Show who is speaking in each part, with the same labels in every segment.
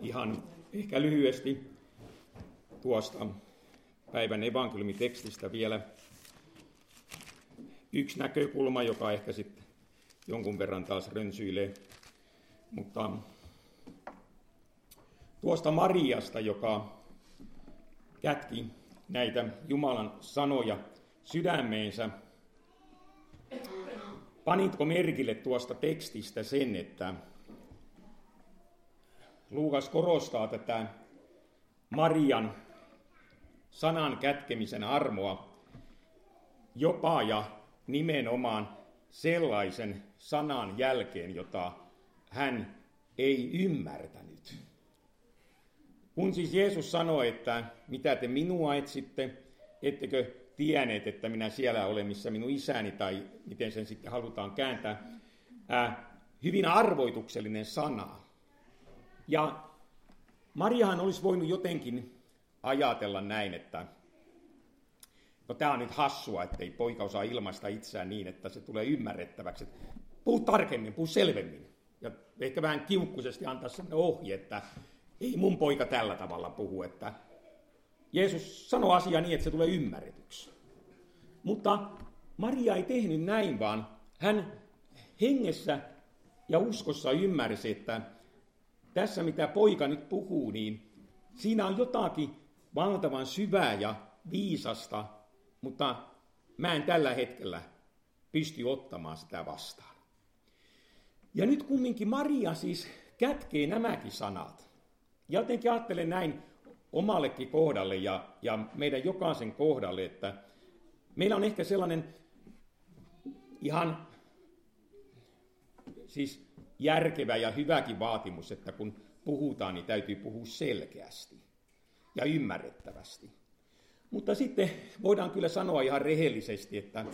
Speaker 1: Ihan ehkä lyhyesti tuosta päivän evankeliumitekstistä vielä yksi näkökulma, joka ehkä sitten jonkun verran taas rönsyilee. Mutta tuosta Mariasta, joka kätki näitä Jumalan sanoja sydämeensä, panitko merkille tuosta tekstistä sen, että Luukas korostaa tätä Marian sanan kätkemisen armoa jopa ja nimenomaan sellaisen sanan jälkeen, jota hän ei ymmärtänyt. Kun siis Jeesus sanoi, että mitä te minua etsitte, ettekö tienneet, että minä siellä olen, missä minun isäni, tai miten sen sitten halutaan kääntää, hyvin arvoituksellinen sana. Ja Mariahan olisi voinut jotenkin ajatella näin, että no tämä on nyt hassua, ettei poika osaa ilmaista itseään niin, että se tulee ymmärrettäväksi. Puhu tarkemmin, puhu selvemmin. Ja ehkä vähän kiukkuisesti antaa sellainen ohje, että ei mun poika tällä tavalla puhu, että Jeesus sanoi asiaa niin, että se tulee ymmärretyksi. Mutta Maria ei tehnyt näin, vaan hän hengessä ja uskossa ymmärsi, että tässä mitä poika nyt puhuu, niin siinä on jotakin valtavan syvää ja viisasta, mutta mä en tällä hetkellä pysty ottamaan sitä vastaan. Ja nyt kumminkin Maria siis kätkee nämäkin sanat. Ja jotenkin ajattelen näin omallekin kohdalle ja meidän jokaisen kohdalle, että meillä on ehkä sellainen ihan siis järkevä ja hyväkin vaatimus, että kun puhutaan, niin täytyy puhua selkeästi ja ymmärrettävästi. Mutta sitten voidaan kyllä sanoa ihan rehellisesti, että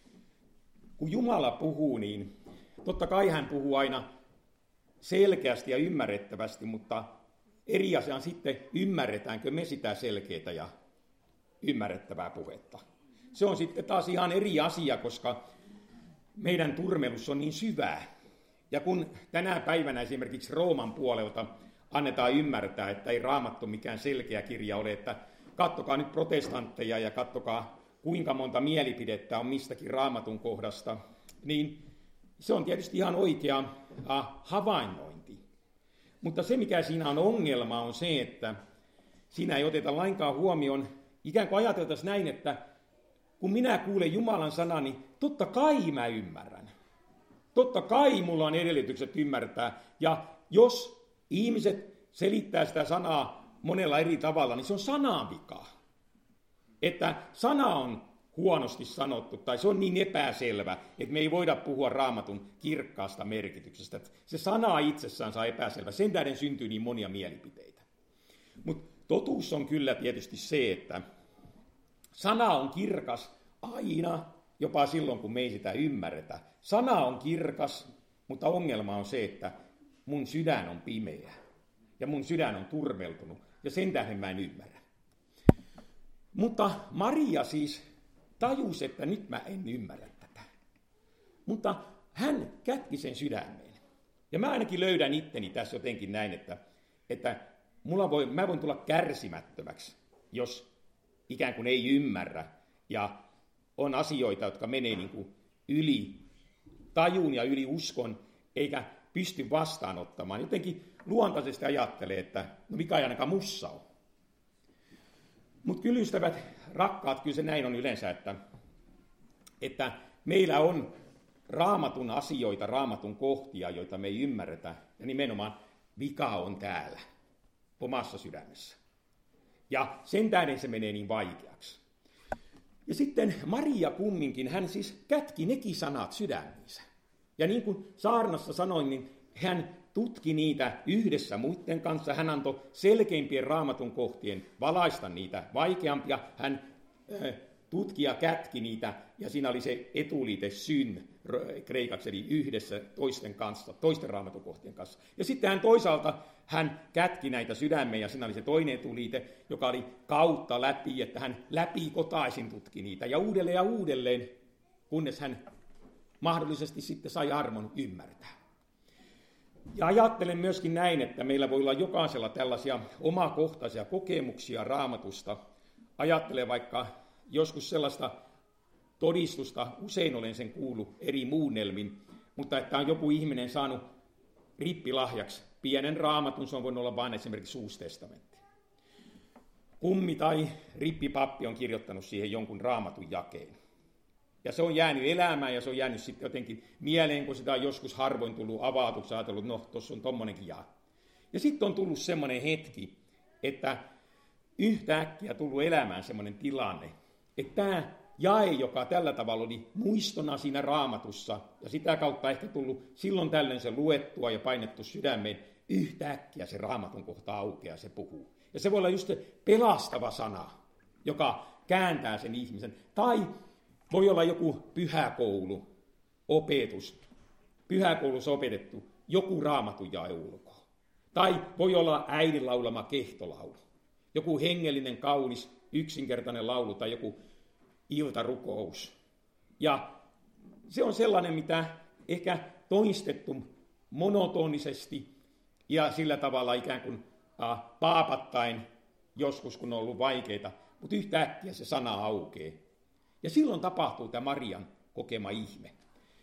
Speaker 1: kun Jumala puhuu, niin totta kai hän puhuu aina selkeästi ja ymmärrettävästi, mutta eri asia on sitten, ymmärretäänkö me sitä selkeää ja ymmärrettävää puhetta. Se on sitten taas ihan eri asia, koska meidän turmelus on niin syvää. Ja kun tänä päivänä esimerkiksi Rooman puolelta annetaan ymmärtää, että ei Raamattu mikään selkeä kirja ole, että katsokaa nyt protestantteja ja katsokaa kuinka monta mielipidettä on mistäkin Raamatun kohdasta, niin se on tietysti ihan oikea havainnointi. Mutta se mikä siinä on ongelma on se, että siinä ei oteta lainkaan huomioon, ikään kuin ajateltaisiin näin, että kun minä kuulen Jumalan sanan, niin totta kai mä ymmärrän. Totta kai mulla on edellytykset ymmärtää. Ja jos ihmiset selittää sitä sanaa monella eri tavalla, niin se on sanan vika. Että sana on huonosti sanottu tai se on niin epäselvä, että me ei voida puhua Raamatun kirkkaasta merkityksestä. Että se sana itsessään saa epäselvä. Sen tähden syntyy niin monia mielipiteitä. Mutta totuus on kyllä tietysti se, että sana on kirkas aina, jopa silloin kun me ei sitä ymmärretä. Sana on kirkas, mutta ongelma on se, että mun sydän on pimeä ja mun sydän on turmeltunut ja sen tähden mä en ymmärrä. Mutta Maria siis tajusi, että nyt mä en ymmärrä tätä. Mutta hän kätki sen sydämeen. Ja mä ainakin löydän itteni tässä jotenkin näin, että mä voin tulla kärsimättömäksi, jos ikään kuin ei ymmärrä ja on asioita, jotka menee niin kuin yli tajun ja yli uskon, eikä pysty vastaanottamaan. Jotenkin luontaisesti ajattelee, että no mikä ei ainakaan mussa ole. Mutta kyllä ystävät, rakkaat, kyllä se näin on yleensä, että meillä on Raamatun asioita, Raamatun kohtia, joita me ei ymmärretä, ja nimenomaan vika on täällä, omassa sydämessä. Ja sen tähden se menee niin vaikeaksi. Ja sitten Maria kumminkin, hän siis kätki nekin sanat sydämiinsä. Ja niin kuin saarnassa sanoin, niin hän tutki niitä yhdessä muiden kanssa. Hän antoi selkeimpien Raamatun kohtien valaista niitä vaikeampia. Hän tutki ja kätki niitä, ja siinä oli se etuliite syn kreikaksi, eli yhdessä toisten kanssa, toisten Raamatun kohtien kanssa. Ja sitten hän kätki näitä sydämeen, ja siinä oli se toinen etuliite, joka oli kautta läpi, että hän läpikotaisin tutki niitä, ja uudelleen, kunnes hän mahdollisesti sitten sai armon ymmärtää. Ja ajattelen myöskin näin, että meillä voi olla jokaisella tällaisia omakohtaisia kokemuksia Raamatusta. Ajattelen vaikka joskus sellaista todistusta, usein olen sen kuullut eri muunnelmin, mutta että on joku ihminen saanut rippilahjaksi pienen raamatun, se on voinut olla vain esimerkiksi Uusi testamentti. Kummi tai rippipappi on kirjoittanut siihen jonkun raamatun jakeen. Ja se on jäänyt elämään ja se on jäänyt sitten jotenkin mieleen, kun sitä on joskus harvoin tullut avatuksi, ajatellut, no tuossa on tommonenkin jae. Ja sitten on tullut semmoinen hetki, että yhtäkkiä tullut elämään semmoinen tilanne, että tämä jae, joka tällä tavalla oli muistona siinä Raamatussa, ja sitä kautta ehkä tullut silloin tällöin se luettua ja painettu sydämeen, yhtäkkiä se Raamatun kohta aukeaa, se puhuu. Ja se voi olla just se pelastava sana, joka kääntää sen ihmisen. Tai voi olla joku pyhäkoulu, opetus, pyhäkoulussa opetettu, joku Raamatun jae ulkoa. Tai voi olla äidin laulama kehtolaulu, joku hengellinen, kaunis, yksinkertainen laulu tai joku iltarukous. Ja se on sellainen, mitä ehkä toistettu monotonisesti ja sillä tavalla ikään kuin paapattain joskus, kun on ollut vaikeita, mutta yhtäkkiä se sana aukeaa. Ja silloin tapahtuu tämä Marian kokema ihme.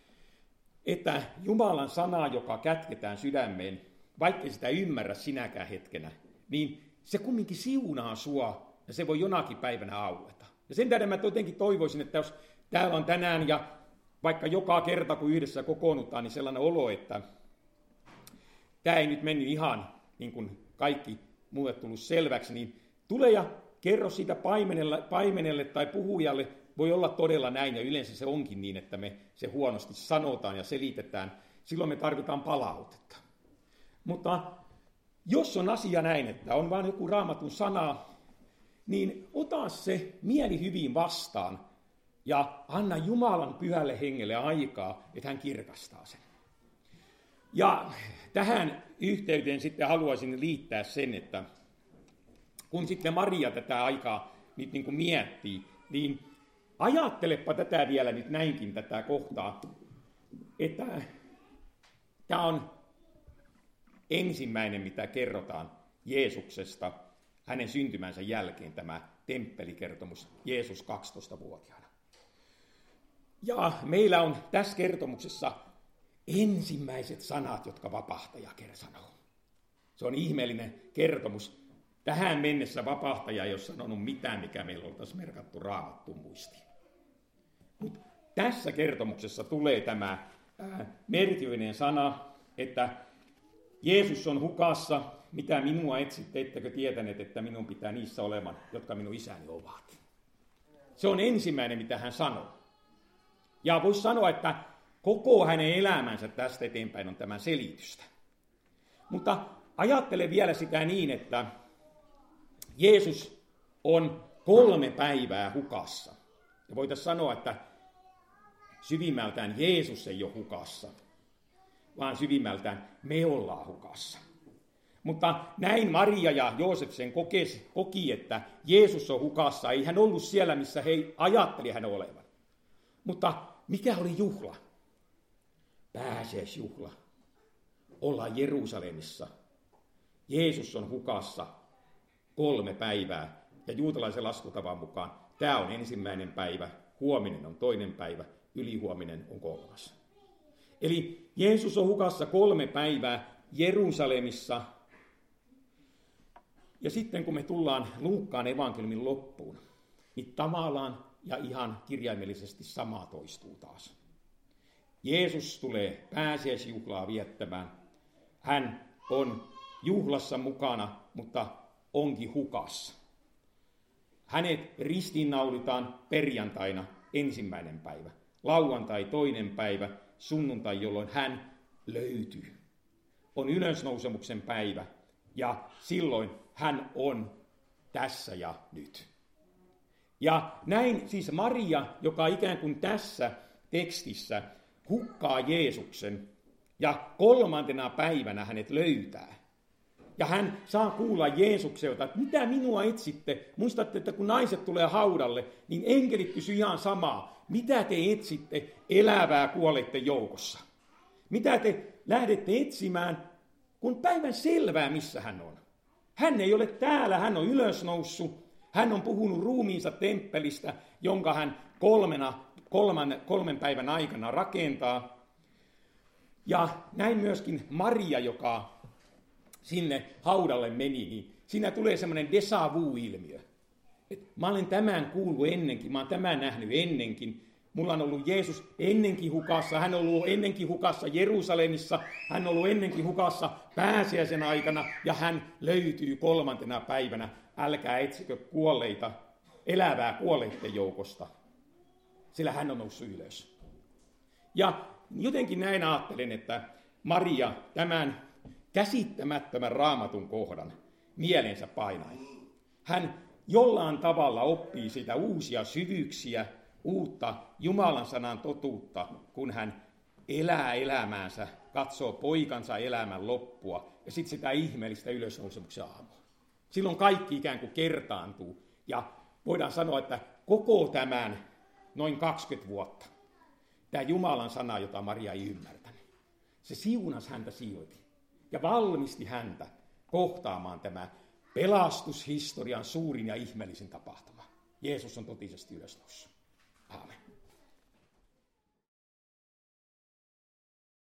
Speaker 1: Että Jumalan sana, joka kätketään sydämeen, vaikkei sitä ymmärrä sinäkään hetkenä, niin se kumminkin siunaa sua ja se voi jonakin päivänä aueta. Ja sen tähden mä jotenkin toivoisin, että jos täällä on tänään ja vaikka joka kerta kun yhdessä kokoonnutaan, niin sellainen olo, että tämä ei nyt mennyt ihan niin kuin kaikki mulle tullut selväksi, niin tule ja kerro siitä paimenelle tai puhujalle. Voi olla todella näin, ja yleensä se onkin niin, että me se huonosti sanotaan ja selitetään. Silloin me tarvitaan palautetta. Mutta jos on asia näin, että on vain joku Raamatun sana, niin ota se mieli hyvin vastaan ja anna Jumalan pyhälle hengelle aikaa, että hän kirkastaa sen. Ja tähän yhteyteen sitten haluaisin liittää sen, että kun sitten Maria tätä aikaa nyt niin kuin miettii, niin ajattelepa tätä vielä nyt näinkin tätä kohtaa, että tämä on ensimmäinen, mitä kerrotaan Jeesuksesta hänen syntymänsä jälkeen, tämä temppelikertomus Jeesus 12-vuotiaana. Ja meillä on tässä kertomuksessa ensimmäiset sanat, jotka vapahtaja sanoo. Se on ihmeellinen kertomus. Tähän mennessä vapahtaja ei ole sanonut mitään, mikä meillä oltaisiin merkattu Raamattuun muistiin. Mutta tässä kertomuksessa tulee tämä merkillinen sana, että Jeesus on hukassa, mitä minua etsitte, ettekö tietäneet, että minun pitää niissä olevan, jotka minun isäni ovat. Se on ensimmäinen, mitä hän sanoo. Ja voisi sanoa, että koko hänen elämänsä tästä eteenpäin on tämän selitystä. Mutta ajattele vielä sitä niin, että Jeesus on 3 päivää hukassa. Ja voitaisiin sanoa, että syvimmältään Jeesus ei ole hukassa, vaan syvimmältään me ollaan hukassa. Mutta näin Maria ja Joosef sen koki, että Jeesus on hukassa. Ei hän ollut siellä, missä he ajatteli hän olevan. Mutta mikä oli juhla? Pääsiäisjuhla. Ollaan Jerusalemissa. Jeesus on hukassa 3 päivää. Ja juutalaisen laskutavan mukaan tämä on ensimmäinen päivä, huominen on toinen päivä, ylihuominen on 3. Eli Jeesus on hukassa 3 päivää Jerusalemissa. Ja sitten kun me tullaan Luukkaan evankeliumin loppuun, niin tavallaan ja ihan kirjaimellisesti sama toistuu taas. Jeesus tulee pääsiäisjuhlaa viettämään. Hän on juhlassa mukana, mutta onkin hukassa. Hänet ristiinnaulitaan perjantaina 1. päivä, lauantai 2. päivä, sunnuntai, jolloin hän löytyy. On ylösnousemuksen päivä ja silloin hän on tässä ja nyt. Ja näin siis Maria, joka ikään kuin tässä tekstissä hukkaa Jeesuksen ja 3. päivänä hänet löytää. Ja hän saa kuulla Jeesukselta, että mitä minua etsitte? Muistatte, että kun naiset tulee haudalle, niin enkelit kysyy ihan samaa. Mitä te etsitte elävää kuolleiden joukossa? Mitä te lähdette etsimään kun päivän selvää, missä hän on. Hän ei ole täällä, hän on ylösnoussut. Hän on puhunut ruumiinsa temppelistä, jonka hän kolmen päivän aikana rakentaa. Ja näin myöskin Maria, joka sinne haudalle meni, niin siinä tulee semmoinen déjà vu-ilmiö. Et mä olen tämän kuullut ennenkin, mä olen tämän nähnyt ennenkin. Mulla on ollut Jeesus ennenkin hukassa, hän on ollut ennenkin hukassa Jerusalemissa, hän on ollut ennenkin hukassa pääsiäisen aikana ja hän löytyy 3. päivänä. Älkää etsikö kuolleita, elävää kuolleiden joukosta, sillä hän on noussut ylös. Ja jotenkin näin ajattelen, että Maria tämän käsittämättömän Raamatun kohdan mielensä painai. Hän jollain tavalla oppii siitä uusia syvyyksiä, uutta Jumalan sanan totuutta, kun hän elää elämäänsä, katsoo poikansa elämän loppua ja sitten sitä ihmeellistä ylösnousemuksen aamua. Silloin kaikki ikään kuin kertaantuu ja voidaan sanoa, että koko tämän noin 20 vuotta, tämä Jumalan sana, jota Maria ei ymmärtänyt, se siunasi häntä silti ja valmisti häntä kohtaamaan tämä pelastushistorian suurin ja ihmeellisin tapahtuma. Jeesus on totisesti ylösnoussut. Aamen.